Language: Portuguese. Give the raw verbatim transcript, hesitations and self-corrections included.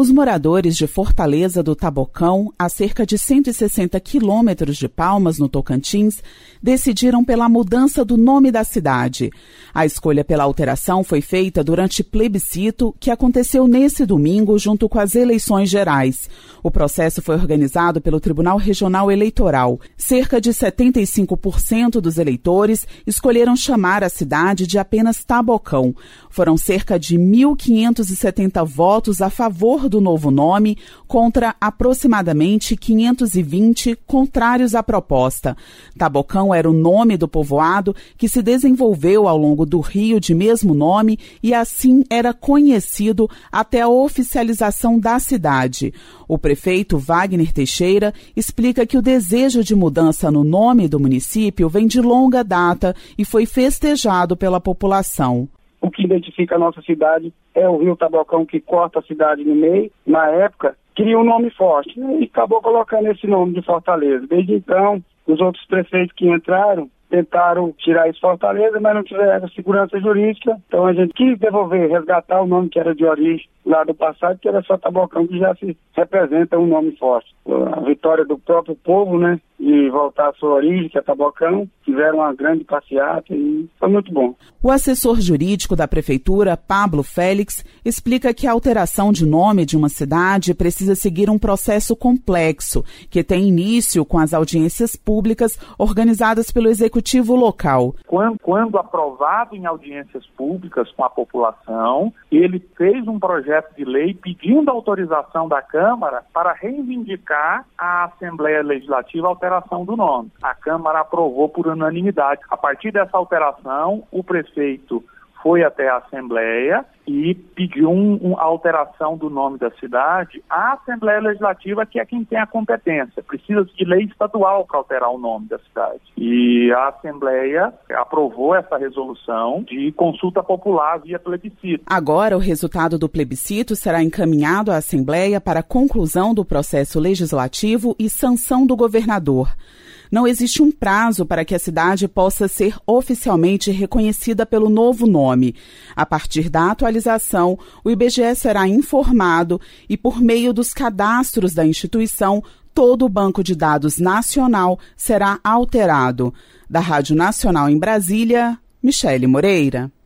Os moradores de Fortaleza do Tabocão, a cerca de cento e sessenta quilômetros de Palmas, no Tocantins, decidiram pela mudança do nome da cidade. A escolha pela alteração foi feita durante plebiscito que aconteceu nesse domingo junto com as eleições gerais. O processo foi organizado pelo Tribunal Regional Eleitoral. Cerca de setenta e cinco por cento dos eleitores escolheram chamar a cidade de apenas Tabocão. Foram cerca de mil quinhentos e setenta votos a favor do novo nome, contra aproximadamente quinhentos e vinte contrários à proposta. Tabocão era o nome do povoado que se desenvolveu ao longo do rio de mesmo nome e assim era conhecido até a oficialização da cidade. O prefeito Wagner Teixeira explica que o desejo de mudança no nome do município vem de longa data e foi festejado pela população. O que identifica a nossa cidade é o rio Tabocão, que corta a cidade no meio. Na época, queria um nome forte, né? E acabou colocando esse nome de Fortaleza. Desde então, os outros prefeitos que entraram tentaram tirar isso de Fortaleza, mas não tiveram segurança jurídica. Então a gente quis devolver, resgatar o nome que era de origem lá do passado, que era só Tabocão, que já se representa um nome forte. A vitória do próprio povo, né, de voltar à sua origem, que é Tabocão, tiveram uma grande passeata e foi muito bom. O assessor jurídico da Prefeitura, Pablo Félix, explica que a alteração de nome de uma cidade precisa seguir um processo complexo, que tem início com as audiências públicas organizadas pelo Executivo local. Quando, quando aprovado em audiências públicas com a população, ele fez um projeto de lei pedindo autorização da Câmara para reivindicar à Assembleia Legislativa a alteração do nome. A Câmara aprovou por unanimidade. A partir dessa alteração, o prefeito foi até a Assembleia e pediu um, um, a alteração do nome da cidade à Assembleia Legislativa, que é quem tem a competência. Precisa de lei estadual para alterar o nome da cidade. E a Assembleia aprovou essa resolução de consulta popular via plebiscito. Agora, o resultado do plebiscito será encaminhado à Assembleia para a conclusão do processo legislativo e sanção do governador. Não existe um prazo para que a cidade possa ser oficialmente reconhecida pelo novo nome. A partir da atualização, o I B G E será informado e, por meio dos cadastros da instituição, todo o banco de dados nacional será alterado. Da Rádio Nacional em Brasília, Michele Moreira.